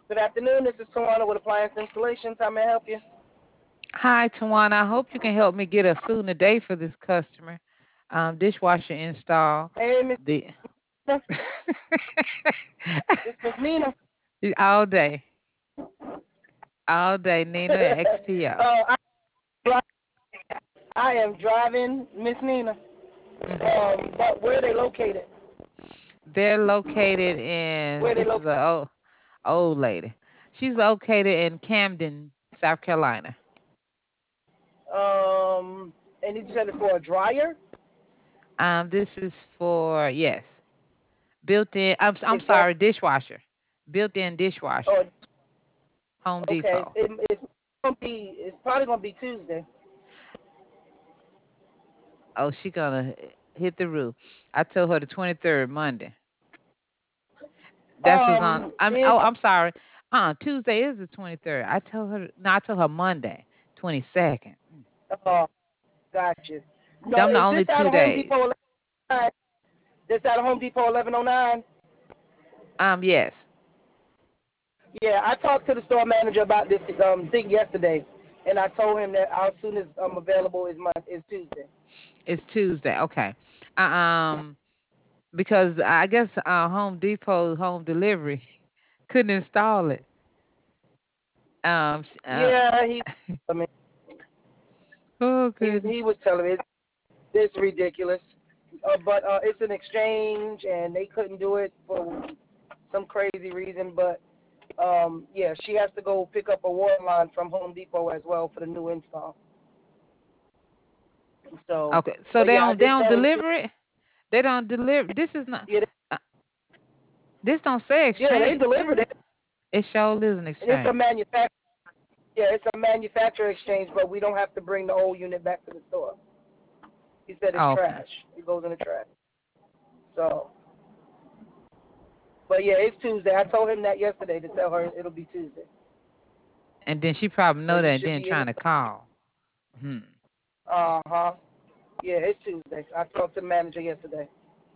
Good afternoon. This is Tawana with Appliance Installations. How may I help you? Hi, Tawana. I hope you can help me get a suit and a day for this customer. Dishwasher install. Hey, Miss The Nina. This Miss Nina. all day, all day. Nina at XPO. uh, I, I am driving Miss Nina. Hmm. But where are they located? They're located in. Where are they This is located? a old lady. She's located in Camden, South Carolina. And you said it's for a dryer. This is for yes, built-in. I'm It's for sorry, dishwasher, built-in dishwasher. oh, Home okay. Depot. It's probably gonna be Tuesday. Oh, she gonna hit the roof. I told her the 23rd Monday. That's what's on. Is I'm sorry. Tuesday is the 23rd. I told her no, I told her Monday, 22nd. uh, got you. No, Them the is only this out two of Home days. Depot 1109? This out of Home Depot 1109. Yes. Yeah, I talked to the store manager about this thing yesterday, and I told him that as soon as I'm available is Tuesday. It's Tuesday. Okay. Uh, Um because I guess Home Depot home delivery couldn't install it. Um s- uh, Yeah, I mean, oh he goodness. was telling me it's ridiculous, but it's an exchange, and they couldn't do it for some crazy reason. But yeah, she has to go pick up a water line from Home Depot as well for the new install. So, Okay. So but they yeah, I don't they did don't tell him. deliver it? They don't deliver. This is not Yeah, uh, this don't say yeah, they exchange. delivered it, It sure is an and it's a exchange. manufacturer. Yeah, it's a manufacturer exchange, but we don't have to bring the old unit back to the store. He said it's Okay. trash. It goes in the trash. So, but yeah, it's Tuesday. I told him that yesterday to tell her it'll be Tuesday. And then she probably So know you that, should then be in the trying to store. call. Hmm. Uh-huh. Yeah, it's Tuesday. I talked to the manager yesterday.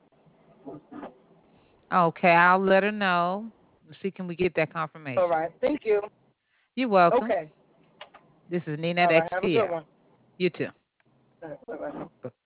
Okay, I'll let her know. See, can we get that All confirmation? right. Thank you. You're welcome. Okay. This is Nina at All right. Have a good XPO. one. You too. All right. Bye-bye.